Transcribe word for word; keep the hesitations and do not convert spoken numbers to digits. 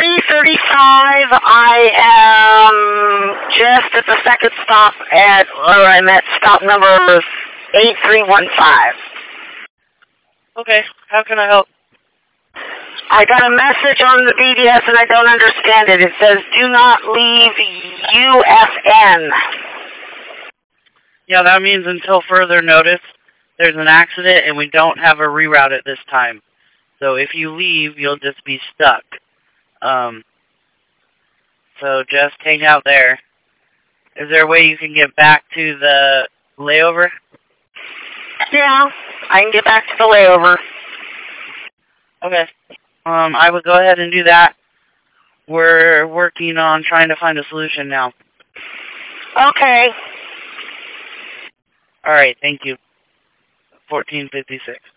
three thirty-five. I am just at the second stop at, or I'm at stop number eight three one five. Okay, how can I help? I got a message on the B D S and I don't understand it. It says, do not leave U F N. Yeah, that means until further notice, there's an accident and we don't have a reroute at this time. So if you leave, you'll just be stuck. Um, so just hang out there. Is there a way you can get back to the layover? Yeah, I can get back to the layover. Okay. Um, I would go ahead and do that. We're working on trying to find a solution now. Okay. All right, thank you. fourteen fifty-six.